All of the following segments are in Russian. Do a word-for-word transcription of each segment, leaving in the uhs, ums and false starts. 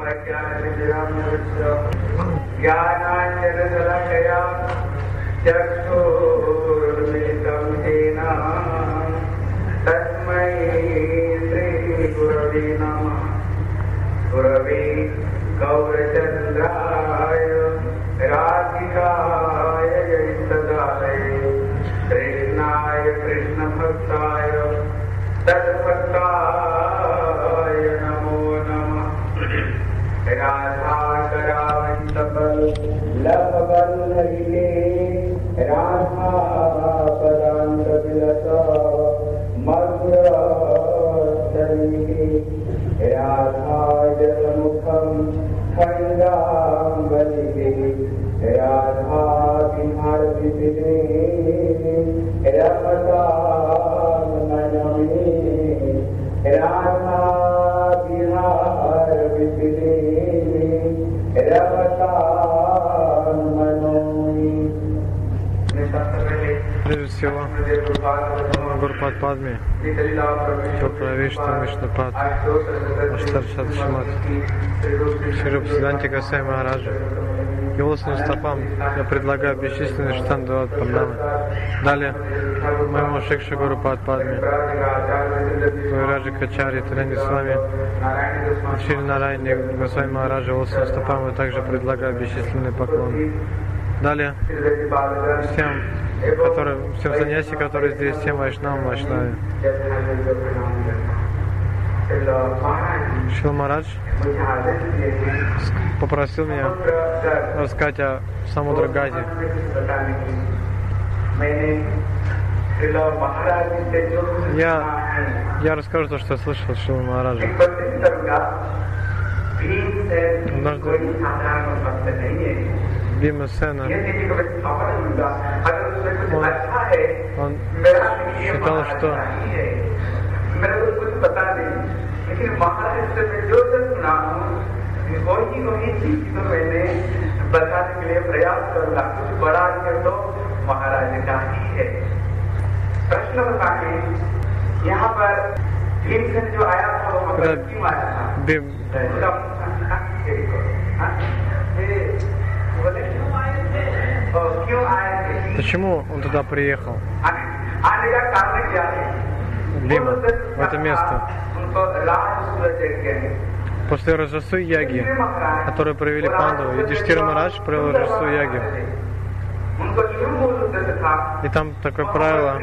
Прежде всего, Гурупад Падме, Чоправишта Вишнупад, Аштаршат Шимат, Шируп Сиданти Гасай Махараджа. Его стопам я предлагаю бесчисленные штандават пандамы. Далее, моему Шикша Гурупад Падме, Раджи Качари, Тарани Свами, Шри Нарайни Гасай Махараджа, его стопам я также предлагаю бесчисленные поклоны. Далее, всем, которые, всем саньяси, которые здесь, всем вайшнавам, вайшнаве. Шрила Махарадж попросил меня рассказать о Самудрагазе. Я, я расскажу то, что я слышал от Шрила Махараджа. Однажды Бимасена, он, он считал, что когда Бим Почему он туда приехал? Бима, в это место. После Раджасуи Яги, которую провели Пандавы, Юдхиштхира Махарадж провел Раджасуи Яги. И там такое правило.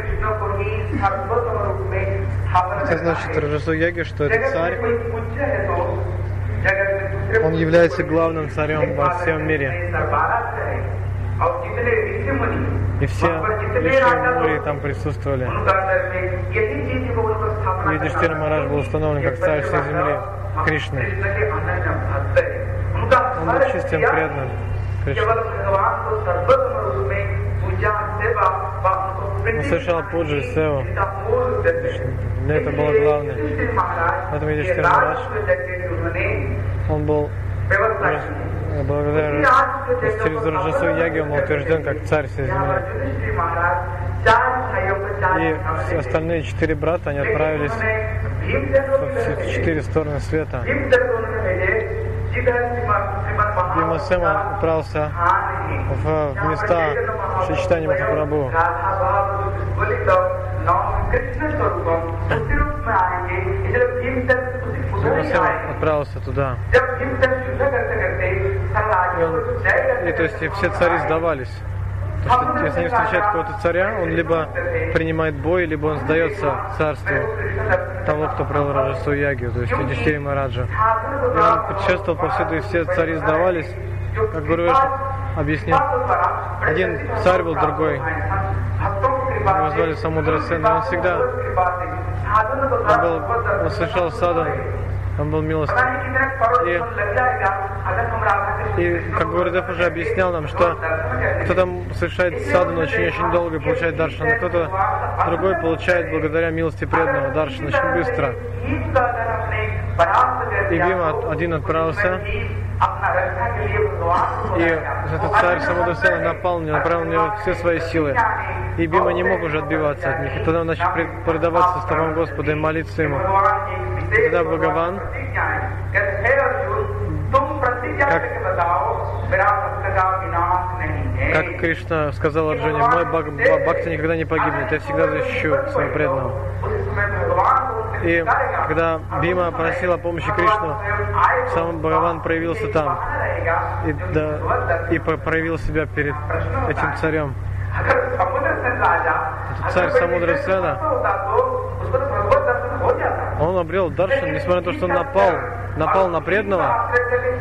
Это значит Раджасуи Яги, что этот царь, он является главным царем во всем мире. И все лишние мудрые там присутствовали. Юдхиштхира Махарадж был установлен как царь всей земли Кришны. Он был чистым преданным Кришне. Он совершал пуджу и севу. Для этого было главное. Поэтому Юдхиштхира Махарадж, он был благодаря через Раджасуи Яги он был утвержден как царь всей земли. И все остальные четыре брата, они отправились в четыре стороны света. Бимасена отправился в, в места Шри Чайтанья Махапрабху. Бимасена отправился туда. И, он, и то есть и все цари сдавались. Потому что если они встречают какого-то царя, он либо принимает бой, либо он сдается царству того, кто провел Раджасуи Яги, то есть Юдхиштхире Махараджа. И он путешествовал повсюду, и все цари сдавались. Как Гуру Вайшнав объяснил, один царь был другой. Его звали Самудрасен, но он всегда он, был, он совершал садан, он был милостив. И, и как Гурудев уже объяснял нам, что кто-то совершает садан очень-очень долго и получает даршан, а кто-то другой получает благодаря милости преданного даршан очень быстро. И Бима один отправился, и этот царь Самудрасена напал на него, направил на него все свои силы. И Бима не мог уже отбиваться от них. И тогда он начал предаваться стопам Господа и молиться ему. И тогда Бхагаван Как Кришна сказал Арджуне, мой бхакти никогда не погибнет, я всегда защищу своего преданного. И когда Бима просила помощи Кришну, сам Бхагаван проявился там и, да, и проявил себя перед этим царем. Этот царь Самудрасена, он обрел даршан, несмотря на то, что он напал, напал на преданного.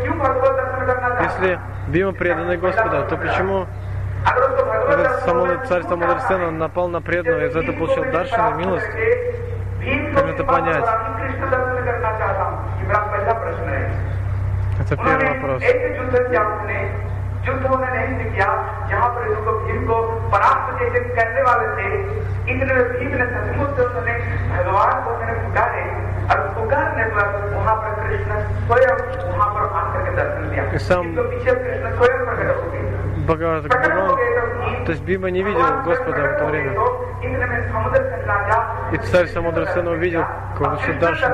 Если Бима преданный Господа, то почему этот самый царь Самудрасена напал на преданного и за это получил даршан и милость? Как это понять? Это первый вопрос. युद्ध उन्होंने नहीं किया जहाँ पर इनको भीम को परास्त जैसे करने वाले थे, इतने भीम ने सचमुच से उन्होंने भगवान को उन्होंने पुकारे और पुकारने पर वहाँ पर कृष्ण स्वयं वहाँ पर आकर के दर्शन दिया। इसके पीछे कृष्ण स्वयं प्रकट हो गए। भगवान, то есть Бима не видел Господа в это время. И царь Самудрасена увидел Даршан.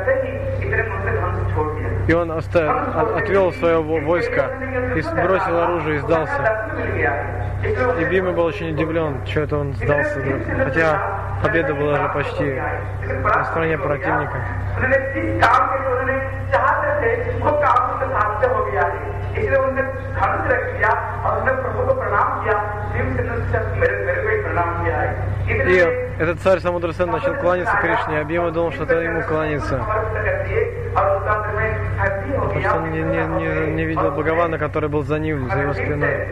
И он оставил, отвел свое войско и сбросил оружие и сдался. И Бима был очень удивлен, что это он сдался. Хотя победа была уже почти на стороне противника. И этот царь Самудрасен начал кланяться Кришне, а Бима думал, что это ему кланяется. Потому что он не, не, не, не видел Бхагавана, который был за ним, за его спиной.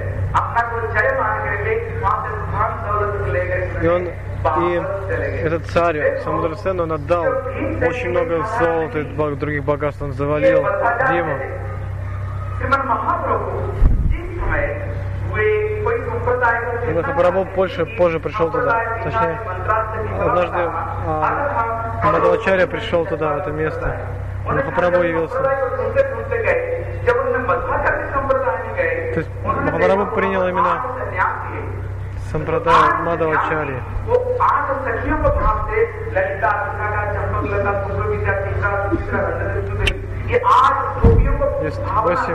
И он, и этот царь Самудрасен, он отдал очень много золота и других богатств, он завалил Биму. И Махапрабху позже, позже пришел туда. Точнее, однажды а, Мадхавачарья пришел туда, в это место. И Махапрабху явился. То есть Махапрабху принял именно Сампрадай Мадхавачарьи. Есть восемь.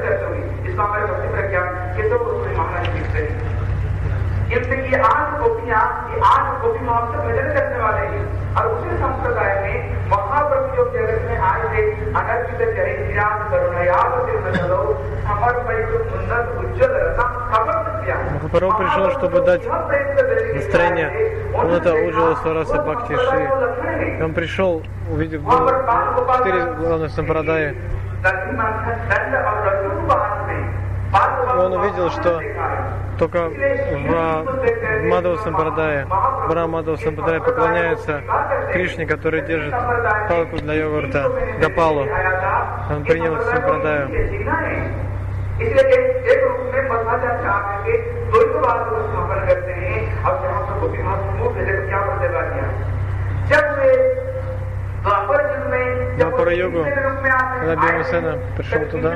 इनसे ये आठ गोपियां, ये आठ गोपी महोत्सव भजन करने वाले हैं और उसी संप्रदाय में महाप्रभु जो जगत में आए थे अनर्पित चरे विराट करुणयाल तिरुनलो समर्पय सुंदर उज्जवल रत्न समर्थ किया. Махапрабху пришел, чтобы дать настроение. Он это Уджвала Свараса Бхакти Шри. И он пришел, увидев четыре главных сампрадая. Он увидел, что только в Мадхава Сампрадае, в Мадхава Сампрадае поклоняются Кришне, который держит палку для йогурта, Гопалу. Он принял их Сампрадаю. Двапара-йогу, когда Бимасена пришел туда,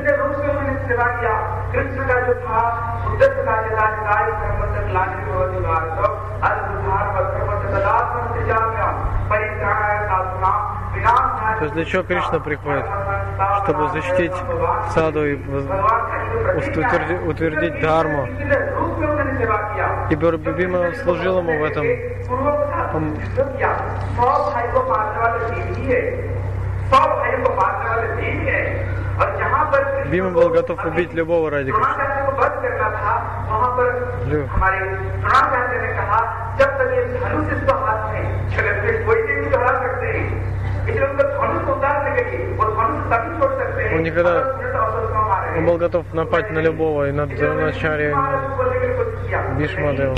то есть для чего Кришна приходит? Чтобы защитить саду и утвердить, утвердить дхарму. И Бима служил ему в этом. Он... Бима был готов убить любого ради Кришны. Люб. Он никогда, он был готов напасть на любого, и на Дроначарья, и на Бишмадеву.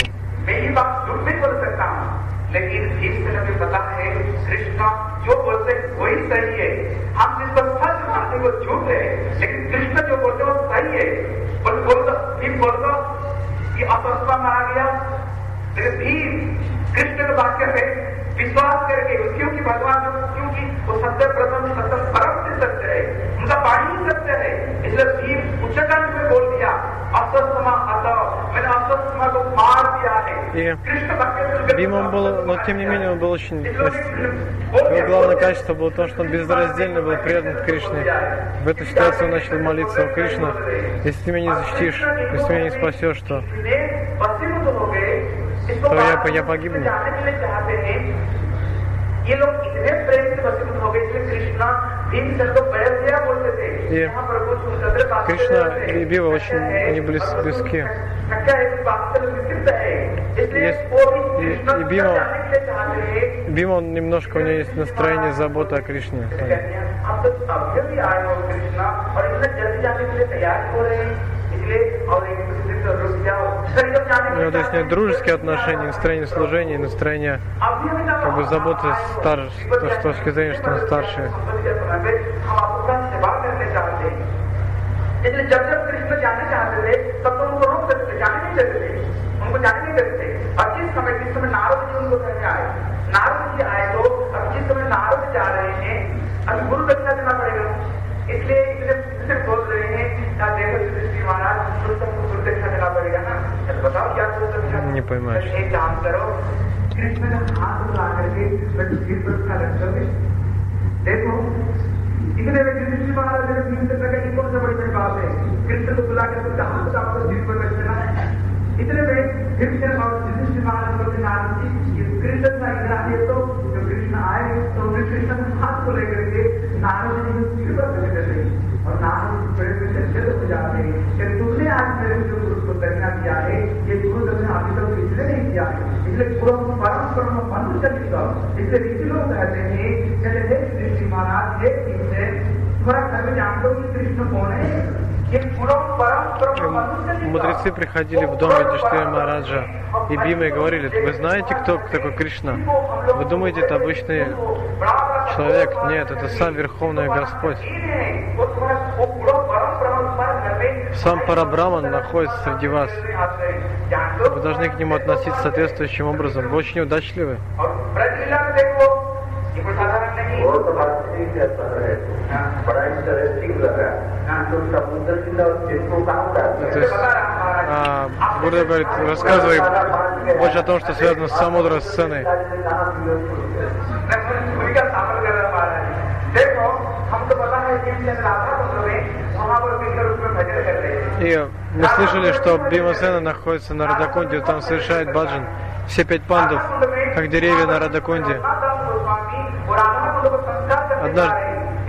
लेकिन भीष्म ने भी पता है कृष्ण जो बोलते हैं वही सही है. हम जिसको सच मानते वो झूठ है, लेकिन कृष्ण जो बोलते वो सही है. बोल बोल दो भीम बोल दो कि अस्वस्थ मारा गया, लेकिन भीम कृष्ण के वाक्य पे विश्वास करके क्योंकि भगवान क्योंकि वो सत्य प्रथम सत्य परम से सत्य है, उनका वाणी ही सत्य है, इसलिए भीम उच्चकांत में बोल दिया अस्वस्थ अतः मैंने अस्वस्थ को मार दिया है. И Бима он был, но тем не менее он был очень... Его главное качество было то, что он безраздельно был предан Кришне. В этой ситуации он начал молиться: о Кришна, если ты меня не защитишь, если ты меня не спасешь, то, то я, я погибну. И Кришна и Бива очень они близ, близки. Есть, и, и Бима, Бима, он немножко, у него есть настроение заботы о Кришне. У него, то есть, нет дружеские отношения, настроение служения, настроение как бы заботы стар, то, с точки зрения, что он старший. इसलिए जब जब कृष्ण जाना चाहते थे तब तो उनको रोक सकते थे, जाने नहीं देते थे, उनको जाने नहीं देते थे। और जिस समय जिस समय नारद जी उनको घर में आए, नारद जी आए तो अब जिस समय नारद जा रहे हैं अब गुरु दक्षिणा देना पड़ेगा, इसलिए इसलिए बोल रहे हैं देखो श्री महाराज गुरु दक्षिणा देना पड़ेगा ना, बताओ क्या गुरु दक्षिणा नहीं पहमाश एक काम करो, कृष्ण का हाथ उठा करके सिर पर उसका रख दो, देखो इतने में श्री महाराज ने तीन से लगा कि कौन सा बड़ी बड़ी बात है, कृष्ण को बुला कर उसका हाथ आपको सिर पर रख देना है। इतने में कृष्ण और श्री महाराज बोलते नारद जी कृष्ण का इतना है तो जब कृष्ण आए तो उन्हें कृष्ण के हाथ को लेकर के नारद जी को सिर पर रख देते और नारद जी बड़े बड़े चंचल हो जाते हैं कि तुमने आज मेरे को जो गुरु को दक्षिणा दिया है ये गुरु दक्षिणा अभी तक किसने नहीं किया है, इसलिए पूरा परम परम बंद चलेगा। इसलिए ऋषि लोग कहते हैं चले श्री महाराज ये तुम्हारा घर में जानते हो कि कृष्ण कौन है, ये पूरा परम परम Мудрецы приходили в дом Юдхиштхира Махараджа и Бима и говорили: вы знаете, кто такой Кришна? Вы думаете, это обычный человек? Нет, это сам Верховный Господь. Сам Парабраман находится среди вас. Вы должны к нему относиться соответствующим образом. Вы очень удачливы. То есть, а, Гурдев говорит, рассказывай больше о том, что связано с самудра сценой. И мы слышали, что Бимасена находится на Радакунде, там совершает баджан. Все пять пандов, как деревья на Радакунде. Однажды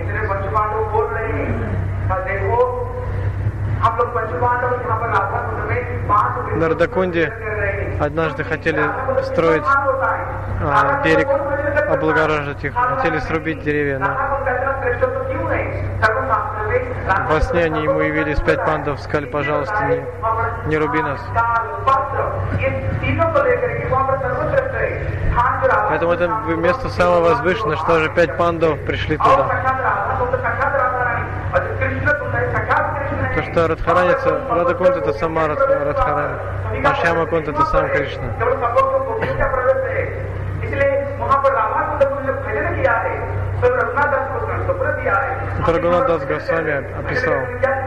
на Радакунде однажды хотели строить а, берег, облагораживать их, хотели срубить деревья. Но во сне они ему явились пять пандов, сказали: пожалуйста, не, не руби нас. Поэтому это место самое возвышенное, что же пять пандов пришли туда. То, что Радхараница, Радакунт это сама Радхарани, а Шьямакунт это сам Кришна. Это Рагунат Дас Госвами описал.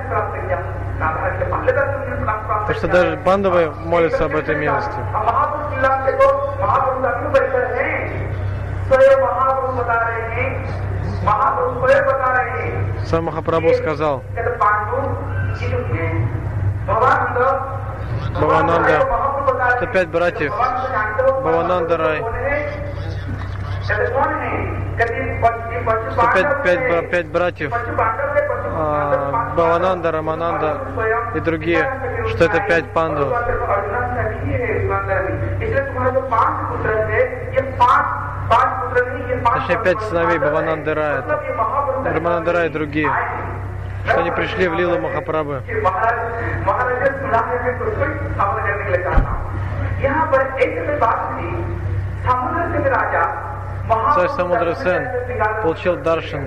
То, что даже пандавы молятся об этой милости. Сам Махапрабху сказал: Бхавананда, это пять братьев, Бхавананда Рай, что пять, пять, пять братьев, а, Бхавананда, Рамананда и другие, что это пять панду. Точнее, пять сыновей Бхавананда Рая, Рамананда Рая и другие, что они пришли в лилу Махапрабху. Царь Самудрасен получил даршан,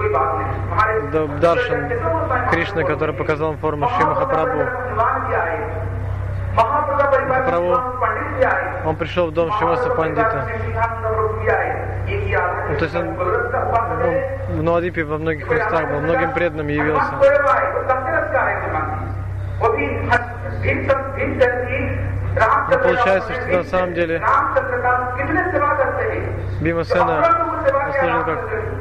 даршан Кришны, который показал им форму Шри Махапрабху. Махапрабху, он пришел в дом Шримаса Пандита. Ну, то есть он, он в Навадвипе во многих местах был, многим преданным явился. Но получается, что на самом деле Бимасена служил как,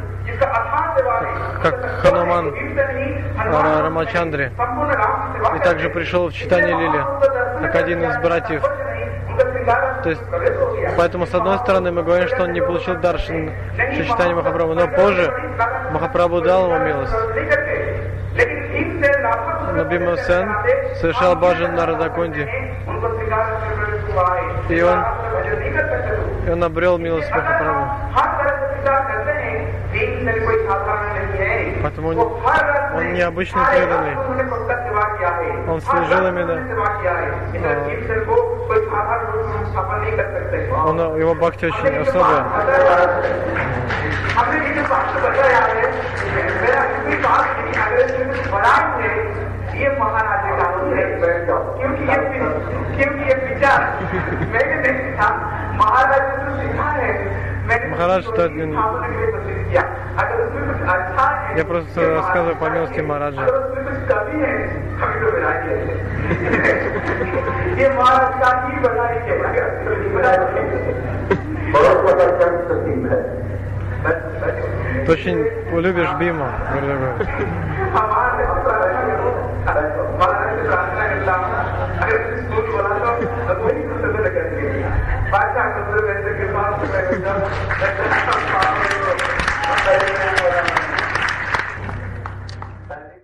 как Хануман Рамачандре. И также пришел в читание Лили, как один из братьев. То есть, поэтому, с одной стороны, мы говорим, что он не получил даршан читания Махапрабху, но позже Махапрабху дал ему милость. Но Бимасен совершал баджан на Радакунде. И он, и он обрел милость Махапрабху. Поэтому он, он необычный преданный. Он служил именно. Он, его бхакти очень особая. ये महाराज का क्योंकि ये क्योंकि ये विचार मैंने नहीं था महाराज ने तो सीखा है Махарадж, что это не... Я просто рассказываю по милости Махараджа. Ты очень любишь Бима, дорогой. Baca